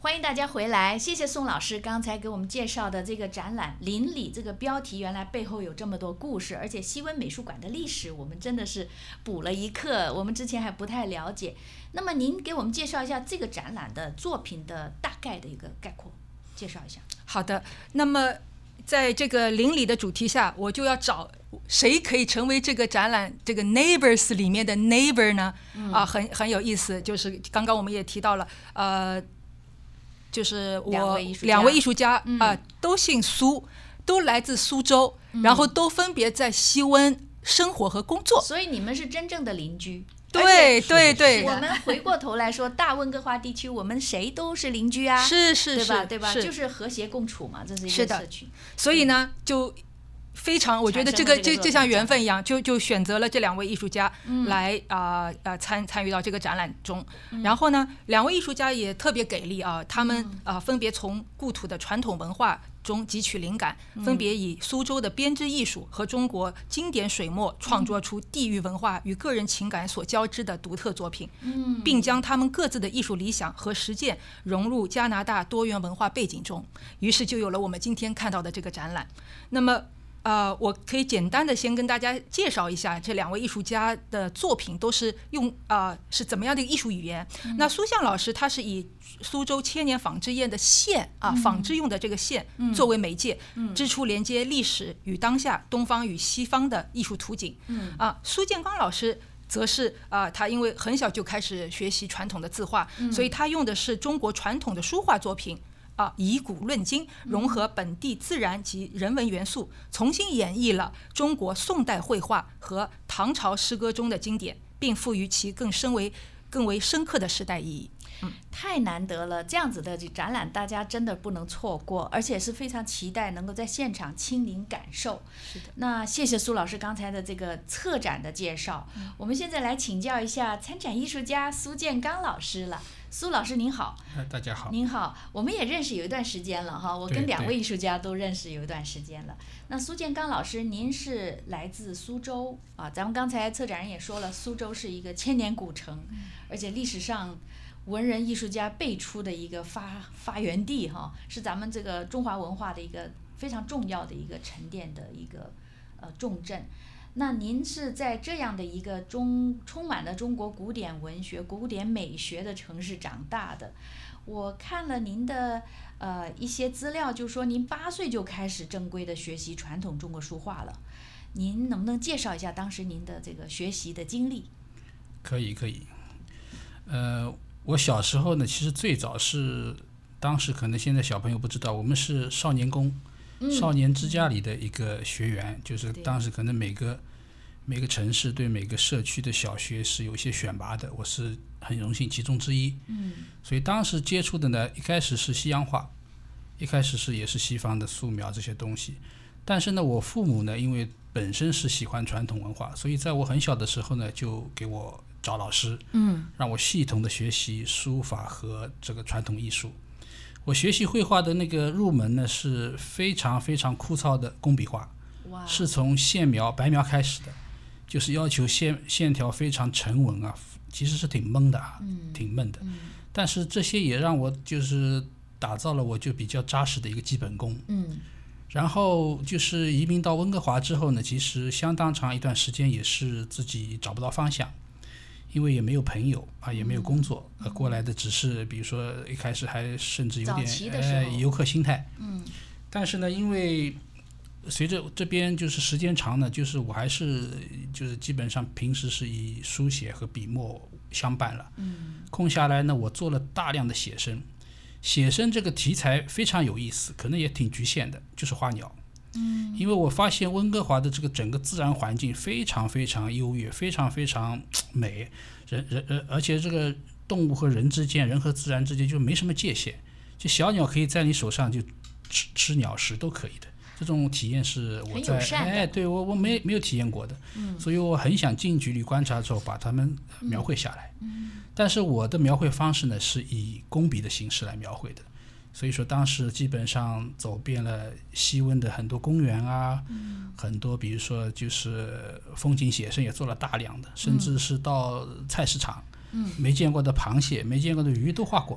欢迎大家回来，谢谢宋老师刚才给我们介绍的这个展览《邻里》，这个标题原来背后有这么多故事，而且西温美术馆的历史我们真的是补了一课，我们之前还不太了解。那么您给我们介绍一下这个展览的作品的大概的一个概括，介绍一下。 好的，那么在这个邻里的主题下，我就要找谁可以成为这个展览这个 neighbors 里面的 neighbor 呢？很有意思，就是刚刚我们也提到了，就是我两位艺术家都姓苏，都来自苏州，然后都分别在西温生活和工作， 所以你们是真正的邻居。 对对对， 我们回过头来说，大温哥华地区我们谁都是邻居啊， 是对吧？就是和谐共处嘛，这是一个社区。 所以呢，就非常，我觉得这像缘分一样，就选择了这两位艺术家来参与到这个展览中。然后呢，两位艺术家也特别给力啊，他们分别从故土的传统文化中汲取灵感，分别以苏州的编织艺术和中国经典水墨创作出地域文化与个人情感所交织的独特作品，并将他们各自的艺术理想和实践融入加拿大多元文化背景中，于是就有了我们今天看到的这个展览。那么我可以简单的先跟大家介绍一下这两位艺术家的作品都是用是怎么样的一个艺术语言。那苏向老师他是以苏州千年纺织业的线纺织用的这个线作为媒介，织出连接历史与当下、东方与西方的艺术图景。苏建刚老师则是他因为很小就开始学习传统的字画，所以他用的是中国传统的书画作品。以古论今，融合本地自然及人文元素，重新演绎了中国宋代绘画和唐朝诗歌中的经典，并赋予其更为深刻的时代意义。 太难得了，这样子的展览大家真的不能错过，而且是非常期待能够在现场亲临感受。 是的， 那谢谢苏老师刚才的这个策展的介绍。我们现在来请教一下参展艺术家苏建刚老师了。苏老师您好。 大家好。 您好，我们也认识有一段时间了哈，我跟两位艺术家都认识有一段时间了。那苏建刚老师，您是来自苏州咱们刚才策展人也说了，苏州是一个千年古城，而且历史上文人艺术家辈出的一个发源地是咱们这个中华文化的一个非常重要的一个沉淀的一个重镇。那您是在这样的一个充满了中国古典文学、古典美学的城市长大的。我看了您的一些资料，就说您8岁就开始正规的学习传统中国书画了。您能不能介绍一下当时您的这个学习的经历？ 可以。我小时候呢，其实最早是当时可能现在小朋友不知道，我们是少年宫。少年之家里的一个学员，就是当时可能每个城市对每个社区的小学是有一些选拔的，我是很荣幸其中之一。所以当时接触的呢，一开始是西洋画，一开始也是西方的素描这些东西。但是呢，我父母呢，因为本身是喜欢传统文化，所以在我很小的时候呢，就给我找老师，让我系统的学习书法和这个传统艺术。我学习绘画的那个入门呢，是非常非常枯燥的工笔画，是从线描白描开始的，就是要求线条非常沉稳其实是挺闷的挺闷的。但是这些也让我就是打造了我就比较扎实的一个基本功。然后就是移民到温哥华之后呢，其实相当长一段时间也是自己找不到方向。因为也没有朋友也没有工作，过来的只是比如说一开始还甚至有点游客心态。但是呢，因为随着这边就是时间长呢，就是我还是就是基本上平时是以书写和笔墨相伴了。空下来呢，我做了大量的写生。写生这个题材非常有意思，可能也挺局限的，就是花鸟。因为我发现温哥华的这个整个自然环境非常非常优越，非常非常美，而且这个动物和人之间，人和自然之间就没什么界限，就小鸟可以在你手上就吃鸟食都可以的，这种体验是我在对我没有体验过的。所以我很想近距离观察之后把它们描绘下来。但是我的描绘方式呢，是以工笔的形式来描绘的。所以说当时基本上走遍了西温的很多公园很多比如说就是风景写生也做了大量的，甚至是到菜市场没见过的螃蟹没见过的鱼都画过。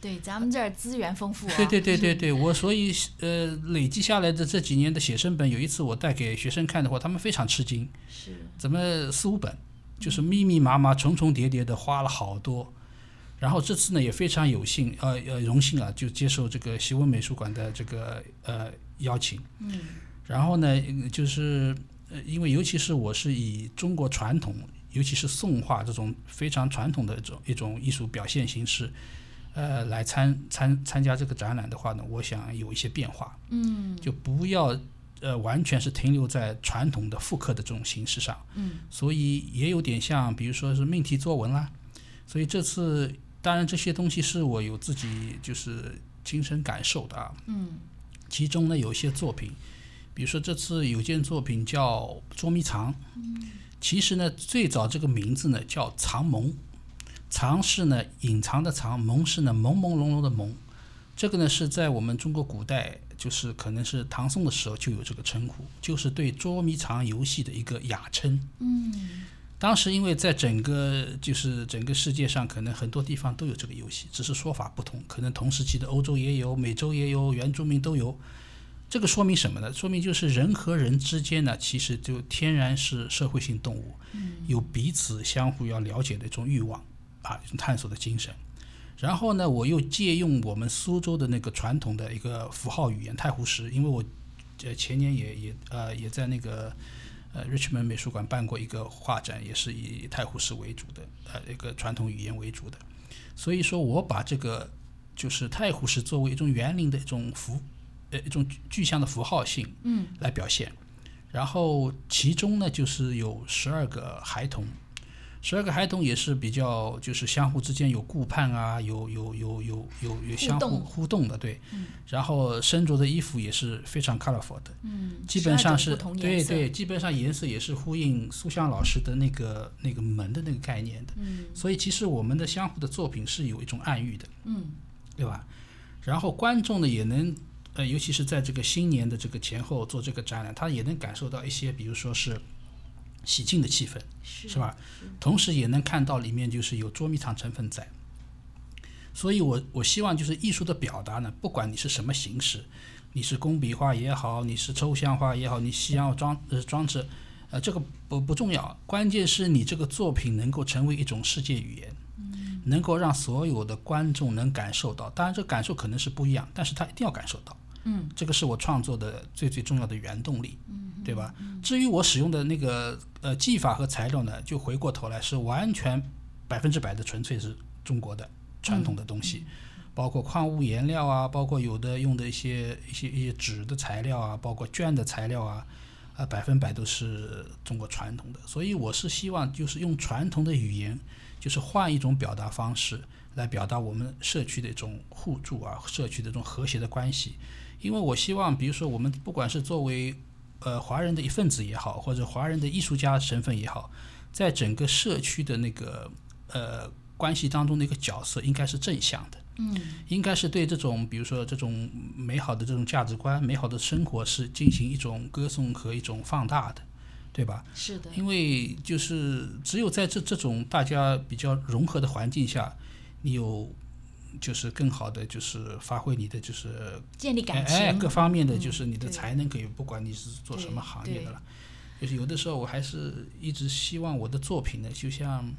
对，咱们这儿资源丰富啊。 对，我所以累积下来的这几年的写生本，有一次我带给学生看的话，他们非常吃惊， 是怎么4-5本，就是密密麻麻、重重叠叠的花了好多。然后这次呢也非常荣幸啊，就接受这个习文美术馆的这个邀请。然后呢，就是因为尤其是我是以中国传统，尤其是宋画这种非常传统的一种艺术表现形式，来参加这个展览的话呢，我想有一些变化。就不要完全是停留在传统的复刻的这种形式上。所以也有点像，比如说是命题作文啦。所以这次当然这些东西是我有自己就是亲身感受的啊。其中呢有一些作品，比如说这次有件作品叫捉迷藏。其实呢最早这个名字呢叫藏蒙，藏是呢隐藏的藏，蒙是呢朦朦胧胧的蒙。这个呢是在我们中国古代，就是可能是唐宋的时候就有这个称呼，就是对捉迷藏游戏的一个雅称。当时因为在整个世界上，可能很多地方都有这个游戏，只是说法不同，可能同时期的欧洲也有，美洲也有，原住民都有。这个说明什么呢？说明就是人和人之间呢，其实就天然是社会性动物，有彼此相互要了解的一种欲望啊，一种探索的精神。然后呢，我又借用我们苏州的那个传统的一个符号语言太湖石，因为我前年也在那个Richmond 美术馆办过一个画展，也是以太湖石为主的一个传统语言为主的。所以说我把这个就是太湖石作为一种园林的一种具象的符号性来表现。然后其中呢就是有12个孩童，12个孩童也是比较就是相互之间有顾盼啊，有相互互动的，对。然后身着的衣服也是非常 colorful 的，基本上是对，基本上颜色也是呼应苏香老师的那个门的那个概念的。所以其实我们的相互的作品是有一种暗喻的，对吧？然后观众呢也能尤其是在这个新年的这个前后做这个展览，他也能感受到一些比如说是喜庆的气氛，是吧？同时也能看到里面就是有捉迷藏成分在。所以我希望就是艺术的表达呢，不管你是什么形式，你是工笔画也好，你是抽象画也好，你西洋装置，这个不重要，关键是你这个作品能够成为一种世界语言，能够让所有的观众能感受到。当然这个感受可能是不一样，但是他一定要感受到。这个是我创作的最重要的原动力，对吧？至于我使用的那个技法和材料呢，就回过头来是完全100%的纯粹是中国的传统的东西，包括矿物颜料啊，包括有的用的一些纸的材料啊，包括绢的材料啊，100%都是中国传统的。所以我是希望就是用传统的语言，就是换一种表达方式来表达我们社区的一种互助啊，社区的这种和谐的关系。因为我希望比如说我们不管是作为华人的一份子也好，或者华人的艺术家身份也好，在整个社区的那个关系当中的一个角色应该是正向的，应该是对这种比如说这种美好的这种价值观、美好的生活是进行一种歌颂和一种放大的，对吧？ 是的。因为就是只有在这种大家比较融合的环境下，你有就是更好的就是发挥你的就是建立感情， 各方面的就是你的才能可以，不管你是做什么行业的了。就是有的时候我还是一直希望我的作品呢，就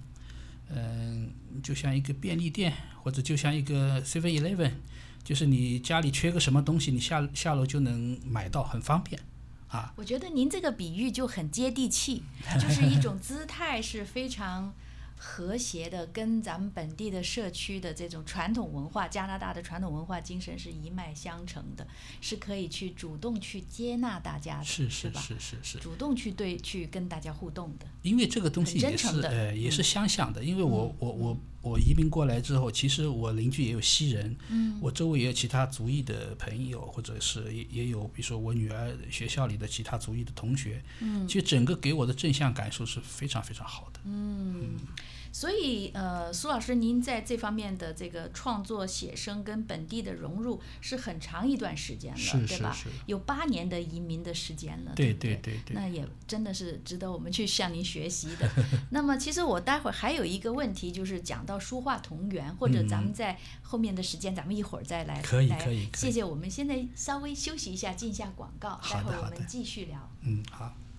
像一个便利店，或者就像一个 7-Eleven， 就是你家里缺个什么东西，你下楼就能买到，很方便啊。 我觉得您这个比喻就很接地气，就是一种姿态是非常和谐的，跟咱们本地的社区的这种传统文化，加拿大的传统文化精神是一脉相承的，是可以去主动去接纳大家的，是吧？是主动去跟大家互动的。 因为这个东西也是相像的，因为我移民过来之后，其实我邻居也有西人，我周围也有其他族裔的朋友，或者是也有比如说我女儿学校里的其他族裔的同学，其实整个给我的正向感受是非常非常好的。 所以苏老师，您在这方面的这个创作写生跟本地的融入是很长一段时间了，对吧？有8年的移民的时间了， 对对，那也真的是值得我们去向您学习的。那么其实我待会儿还有一个问题，就是讲到书画同源，或者咱们在后面的时间，咱们一会儿再来。 可以。 谢谢，我们现在稍微休息一下，进一下广告，待会儿我们继续聊。 好。